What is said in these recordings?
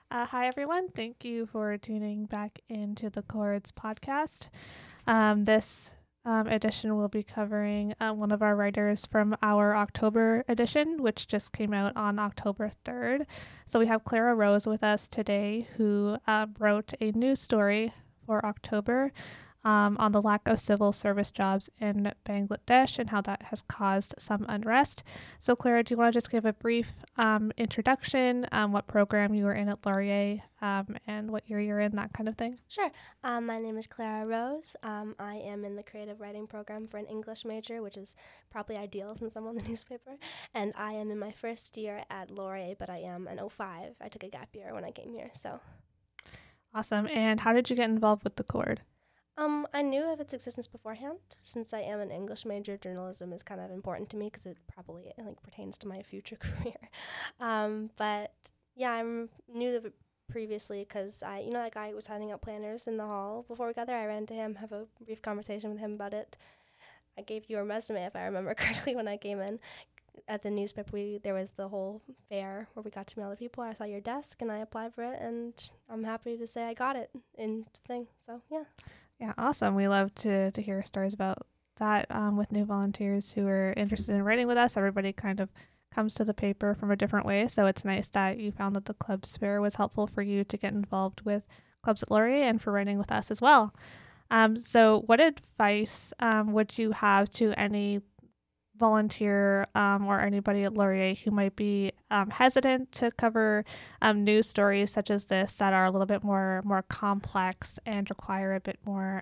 Hi, everyone. Thank you for tuning back into the Chords podcast. This edition will be covering one of our writers from our October edition, which just came out on October 3rd. So we have Clara Rose with us today, who wrote a news story for October on the lack of civil service jobs in Bangladesh and how that has caused some unrest. So, Clara, do you want to just give a brief introduction, what program you were in at Laurier, and what year you're in, that kind of thing? Sure. My name is Clara Rose. I am in the creative writing program for an English major, which is probably ideal since I'm on the newspaper. And I am in my first year at Laurier, but I am an 05. I took a gap year when I came here, so. Awesome. And how did you get involved with the Cord? I knew of its existence beforehand. Since I am an English major, journalism is kind of important to me because it probably pertains to my future career. But yeah, I knew of it previously because that guy who was handing out planners in the hall before we got there. I ran to him, have a brief conversation with him about it. I gave you a resume if I remember correctly when I came in. At the newspaper, there was the whole fair where we got to meet all the people. I saw your desk and I applied for it, and I'm happy to say I got it in the thing. So yeah. Yeah, awesome. We love to hear stories about that with new volunteers who are interested in writing with us. Everybody kind of comes to the paper from a different way, so it's nice that you found that the Clubs Fair was helpful for you to get involved with Clubs at Laurier and for writing with us as well. So what advice would you have to any volunteer or anybody at Laurier who might be hesitant to cover news stories such as this that are a little bit more complex and require a bit more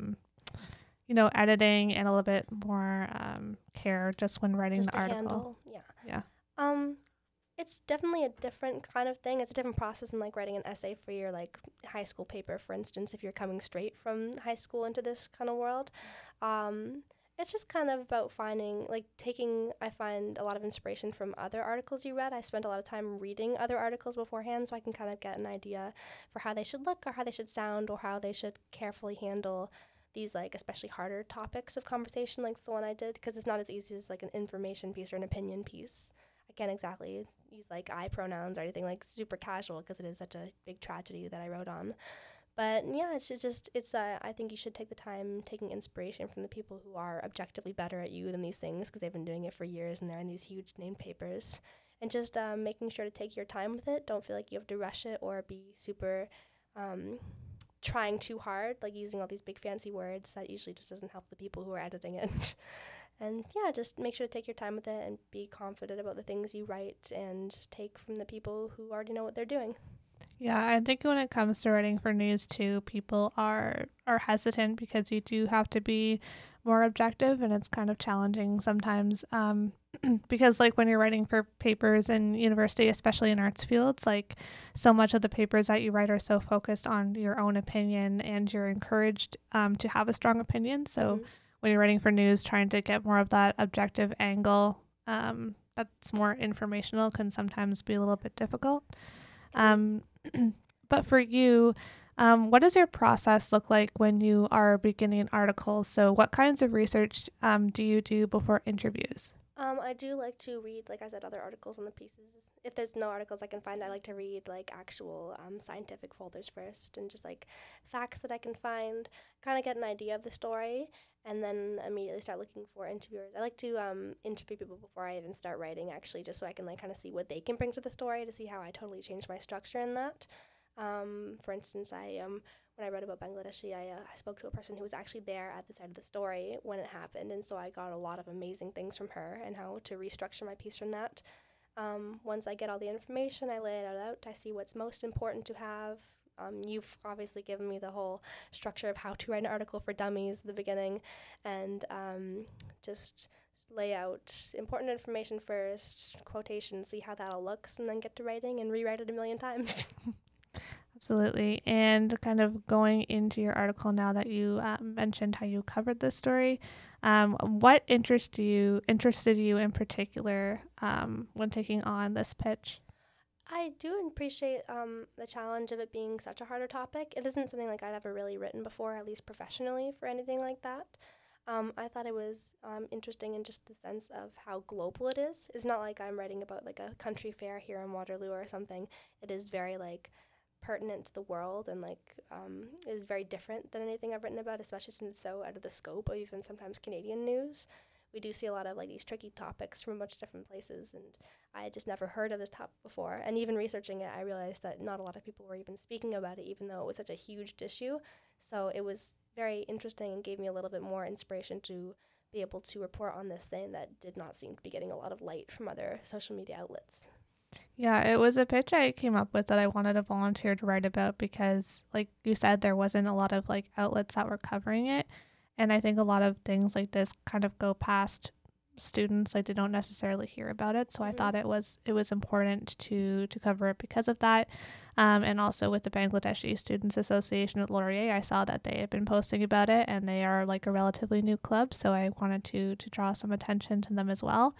editing and a little bit more care just when writing just the article? Handle, Yeah. It's definitely a different kind of thing. It's a different process than writing an essay for your high school paper, for instance, if you're coming straight from high school into this kind of world. It's just kind of about I find a lot of inspiration from other articles you read. I spent a lot of time reading other articles beforehand so I can kind of get an idea for how they should look or how they should sound or how they should carefully handle these especially harder topics of conversation like the one I did, because it's not as easy as an information piece or an opinion piece. I can't exactly use I pronouns or anything super casual because it is such a big tragedy that I wrote on. But yeah, I think you should take the time taking inspiration from the people who are objectively better at you than these things because they've been doing it for years and they're in these huge named papers. And just making sure to take your time with it. Don't feel like you have to rush it or be super trying too hard, using all these big fancy words that usually just doesn't help the people who are editing it. And yeah, just make sure to take your time with it and be confident about the things you write and take from the people who already know what they're doing. Yeah, I think when it comes to writing for news too, people are hesitant because you do have to be more objective, and it's kind of challenging sometimes. Because when you're writing for papers in university, especially in arts fields, so much of the papers that you write are so focused on your own opinion, and you're encouraged to have a strong opinion. So when you're writing for news, trying to get more of that objective angle that's more informational can sometimes be a little bit difficult. But for you, what does your process look like when you are beginning articles? So what kinds of research do you do before interviews? I do like to read, like I said, other articles on the pieces. If there's no articles I can find, I like to read actual scientific folders first and just facts that I can find, kind of get an idea of the story, and then immediately start looking for interviewers. I like to interview people before I even start writing, actually, just so I can kind of see what they can bring to the story to see how I totally change my structure in that. For instance, when I read about Bangladeshi, I spoke to a person who was actually there at the side of the story when it happened, and so I got a lot of amazing things from her and how to restructure my piece from that. Once I get all the information, I lay it out. I see what's most important to have. You've obviously given me the whole structure of how to write an article for dummies at the beginning, and just lay out important information first, quotations, see how that all looks, and then get to writing and rewrite it a million times. Absolutely. And kind of going into your article now that you mentioned how you covered this story, what interested you in particular when taking on this pitch? I do appreciate the challenge of it being such a harder topic. It isn't something I've ever really written before, at least professionally, for anything like that. I thought it was interesting in just the sense of how global it is. It's not like I'm writing about a country fair here in Waterloo or something. It is very pertinent to the world and like is very different than anything I've written about, especially since it's so out of the scope of even sometimes Canadian news. We do see a lot of like these tricky topics from a bunch of different places, and I had just never heard of this topic before. And even researching it, I realized that not a lot of people were even speaking about it, even though it was such a huge issue. So it was very interesting and gave me a little bit more inspiration to be able to report on this thing that did not seem to be getting a lot of light from other social media outlets. Yeah, it was a pitch I came up with that I wanted to volunteer to write about because, like you said, there wasn't a lot of like outlets that were covering it. And I think a lot of things like this kind of go past students, like they don't necessarily hear about it. So I thought it was important to cover it because of that. And also with the Bangladeshi Students Association at Laurier, I saw that they had been posting about it, and they are like a relatively new club. So I wanted to draw some attention to them as well.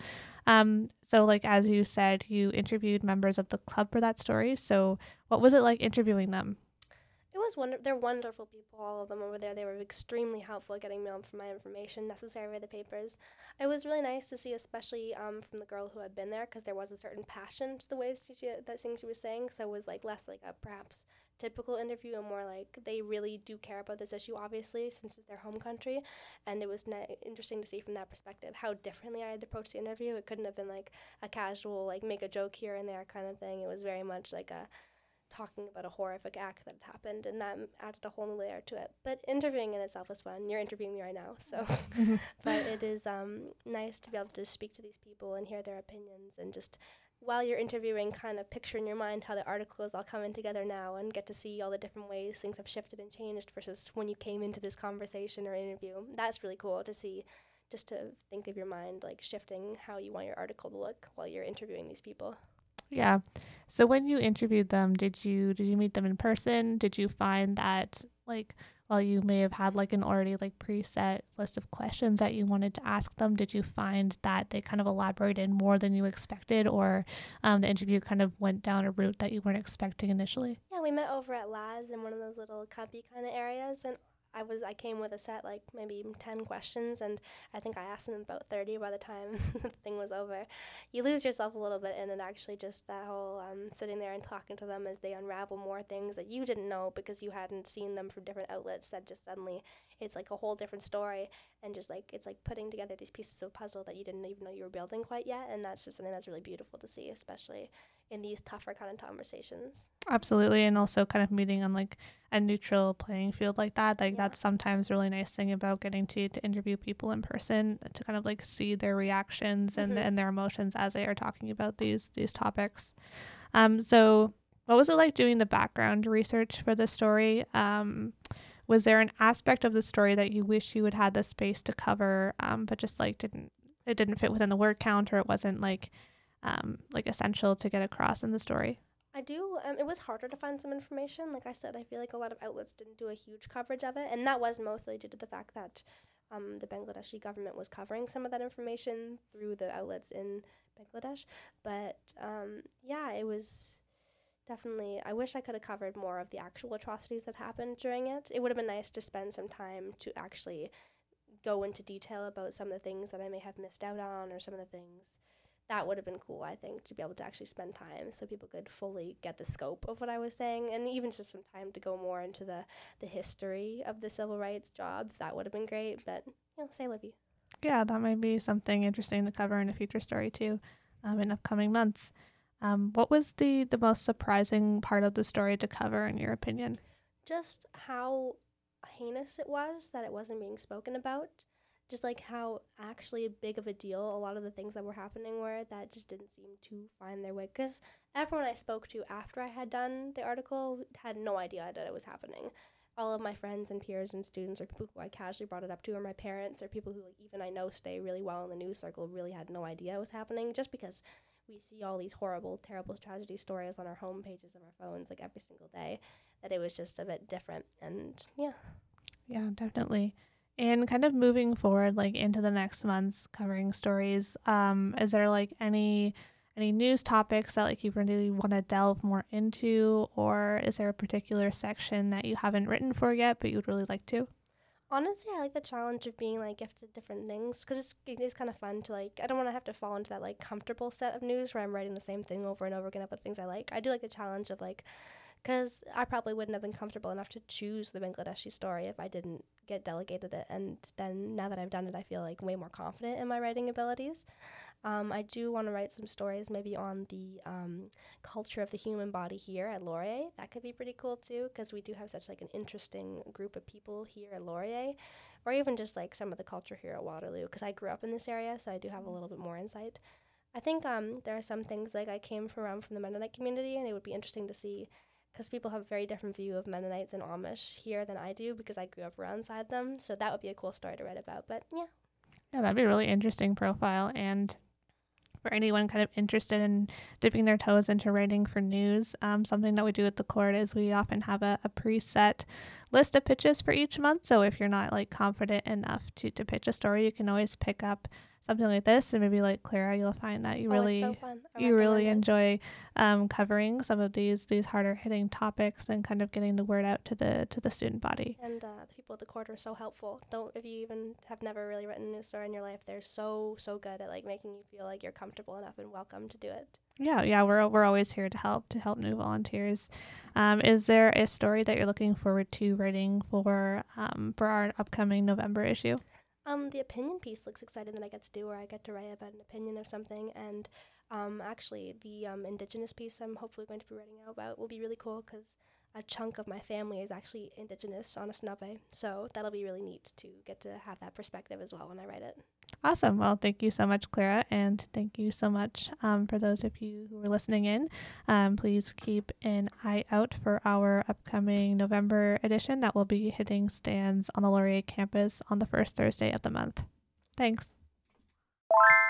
So like as you said, you interviewed members of the club for that story. So what was it like interviewing them? It was they're wonderful people, all of them over there. They were extremely helpful at getting me for my information necessary for the papers. It was really nice to see, especially from the girl who had been there, because there was a certain passion to the way that thing she was saying. So it was like less like a perhaps typical interview and more like they really do care about this issue, obviously, since it's their home country. And it was interesting to see from that perspective how differently I had approached the interview. It couldn't have been like a casual, like make a joke here and there kind of thing. It was very much like a talking about a horrific act that had happened, and that added a whole new layer to it. But interviewing in itself was fun. You're interviewing me right now, so. But it is nice to be able to speak to these people and hear their opinions, and just while you're interviewing, kind of picture in your mind how the article is all coming together now, and get to see all the different ways things have shifted and changed versus when you came into this conversation or interview. That's really cool to see, just to think of your mind like shifting how you want your article to look while you're interviewing these people. Yeah. So when you interviewed them, did you meet them in person? Did you find that like while you may have had like an already like preset list of questions that you wanted to ask them, did you find that they kind of elaborated more than you expected, or the interview kind of went down a route that you weren't expecting initially? Yeah, we met over at Laz in one of those little cubby kind of areas, and I came with a set like maybe 10 questions, and I think I asked them about 30 by the time the thing was over. You lose yourself a little bit in it, actually, just that whole sitting there and talking to them as they unravel more things that you didn't know because you hadn't seen them from different outlets, that just suddenly it's like a whole different story, and just like it's like putting together these pieces of puzzle that you didn't even know you were building quite yet, and that's just something that's really beautiful to see, especially in these tougher kind of conversations. Absolutely. And also kind of meeting on like a neutral playing field like that. Like that's sometimes a really nice thing about getting to interview people in person, to kind of like see their reactions and their emotions as they are talking about these topics. So what was it like doing the background research for this story? Was there an aspect of the story that you wish you had had the space to cover, but just like didn't fit within the word count, or it wasn't like essential to get across in the story? I do. It was harder to find some information. Like I said, I feel like a lot of outlets didn't do a huge coverage of it, and that was mostly due to the fact that the Bangladeshi government was covering some of that information through the outlets in Bangladesh. But yeah, it was definitely. I wish I could have covered more of the actual atrocities that happened during it. It would have been nice to spend some time to actually go into detail about some of the things that I may have missed out on, or some of the things that would have been cool, I think, to be able to actually spend time so people could fully get the scope of what I was saying, and even just some time to go more into the history of the civil rights jobs. That would have been great, but, say Livy. Yeah, that might be something interesting to cover in a future story too, in upcoming months. What was the most surprising part of the story to cover, in your opinion? Just how heinous it was that it wasn't being spoken about. Just like how actually big of a deal a lot of the things that were happening were, that just didn't seem to find their way. Because everyone I spoke to after I had done the article had no idea that it was happening. All of my friends and peers and students, or people who I casually brought it up to, or my parents, or people who like, even I know stay really well in the news circle, really had no idea it was happening, just because we see all these horrible, terrible tragedy stories on our home pages of our phones like every single day, that it was just a bit different. And Yeah, definitely. And kind of moving forward, like into the next months covering stories, is there like any news topics that like you really want to delve more into, or is there a particular section that you haven't written for yet but you'd really like to? honestly, I like the challenge of being like gifted different things, because it is kind of fun to like. I don't want to have to fall into that like comfortable set of news where I'm writing the same thing over and over again about things I like. I do like the challenge of like because I probably wouldn't have been comfortable enough to choose the Bangladeshi story if I didn't get delegated it. And then now that I've done it, I feel like way more confident in my writing abilities. I do want to write some stories maybe on the culture of the human body here at Laurier. That could be pretty cool too, because we do have such like an interesting group of people here at Laurier, or even just like some of the culture here at Waterloo, because I grew up in this area, so I do have a little bit more insight. I think there are some things like I came from the Mennonite community, and it would be interesting to see because people have a very different view of Mennonites and Amish here than I do because I grew up alongside them. So that would be a cool story to write about. But yeah. Yeah, that'd be a really interesting profile. And for anyone kind of interested in dipping their toes into writing for news, something that we do at the court is we often have a preset list of pitches for each month. So if you're not like confident enough to pitch a story, you can always pick up something like this, and maybe like Clara, you'll find that you really it's so fun. you really enjoy covering some of these harder hitting topics and kind of getting the word out to the student body. And the people at the court are so helpful. If you even have never really written a news story in your life, they're so good at like making you feel like you're comfortable enough and welcome to do it. Yeah, we're always here to help new volunteers. Is there a story that you're looking forward to writing for our upcoming November issue? The opinion piece looks exciting that I get to do, where I get to write about an opinion of something, and actually the Indigenous piece I'm hopefully going to be writing about will be really cool because a chunk of my family is actually Indigenous Anishinaabe, so that'll be really neat to get to have that perspective as well when I write it. Awesome. Well, thank you so much, Clara, and thank you so much for those of you who are listening in. Please keep an eye out for our upcoming November edition that will be hitting stands on the Laurier campus on the first Thursday of the month. Thanks.